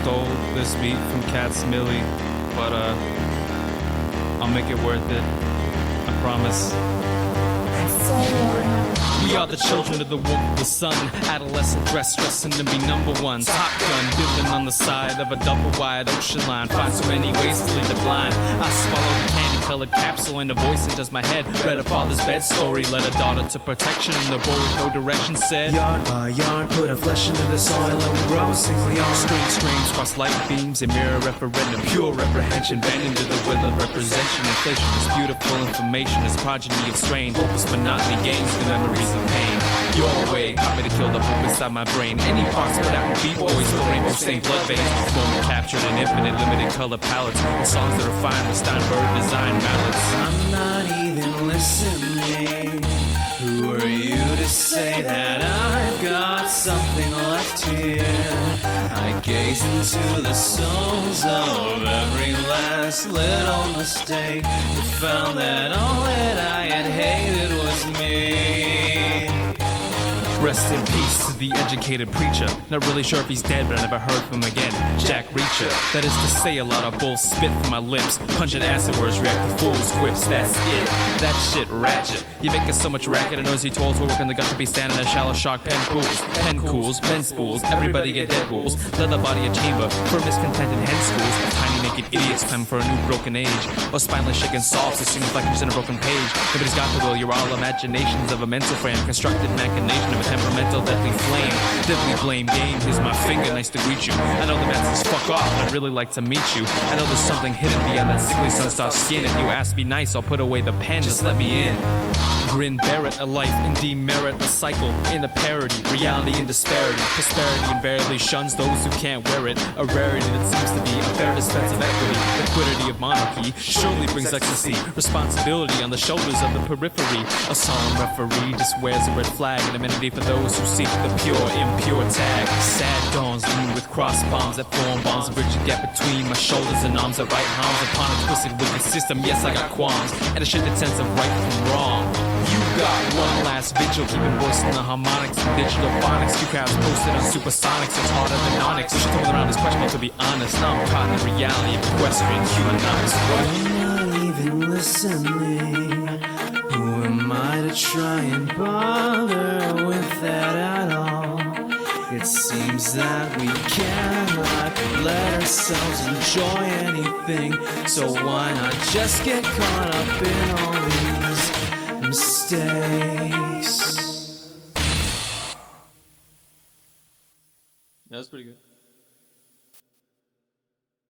stole this beat from Cats Millie, but I'll make it worth it. I promise. We are the children of the wolf of the sun. Adolescent dress, stressing to be number one. Top gun, building on the side of a double wide ocean line. Find so many ways to lead the blind. I swallow the candy-colored capsule and a voice enters my head. Read a father's bed story, led a daughter to protection. And the boy with no direction said, yard by yard, put a flesh into the soil and we grow a single yarn. Strange streams cross light beams, a mirror referendum. Pure reprehension, bending to the will of representation. Inflation is beautiful information, is progeny of strain. Hopeless monotony gains the memories of pain. Your way, caught me to kill the hope inside my brain. Any parts put out in beat boys, the rainbow stained blood veins. Moment captured in infinite limited color palettes. And songs that are fine with Steinberg design mallets. I'm not even listening. Who are you to say that I've got something left here? I gaze into the souls of every last little mistake, and found that all that I had hated was me. Rest in peace to the educated preacher. Not really sure if he's dead, but I never heard from him again. Jack Reacher. That is to say, a lot of bull spit from my lips. Pungent acid words react to fool's quips. That's it. That shit ratchet. You make us so much racket and noisy tolls. We're working the gut to be standing in shallow shark pen pools. Pen cools, pen spools. Everybody get dead rules. Leather body a chamber for miscontented hen schools. Of tiny naked idiots time for a new broken age. Or spineless shaken softs. It seems like you're in a broken page. Nobody's got the will. You're all imaginations of a mental frame. Constructed machination of a temperamental deadly flame. Deadly blame game, here's my finger, nice to greet you. I know the answer's fuck off, I'd really like to meet you. I know there's something hidden beyond that sickly sun-star skin. If you ask me nice, I'll put away the pen, just let me in. Grin, bear it, a life, and demerit a cycle in a parody, reality and disparity. Prosperity invariably shuns those who can't wear it. A rarity that seems to be a fair dispense of equity. Liquidity of monarchy surely brings ecstasy. Responsibility on the shoulders of the periphery. A solemn referee just wears a red flag, an amenity for those who seek the pure, impure tag. Sad dawns lean with cross bombs that form bombs. A bridge a gap between my shoulders and arms that right arms upon a twisted wicked system. Yes, I got qualms and a shifted sense of right from wrong. You got one last vigil, keeping voicing the harmonics and digital phonics. Two crowds posted on supersonics, it's harder than onyx. She told around this question, to be honest. Now I'm caught in the reality of equestrian humanoids. I'm not even listening. Who am I to try and bother with that at all? It seems that we cannot let ourselves enjoy anything. So why not just get caught up in all these mistakes? That was pretty good.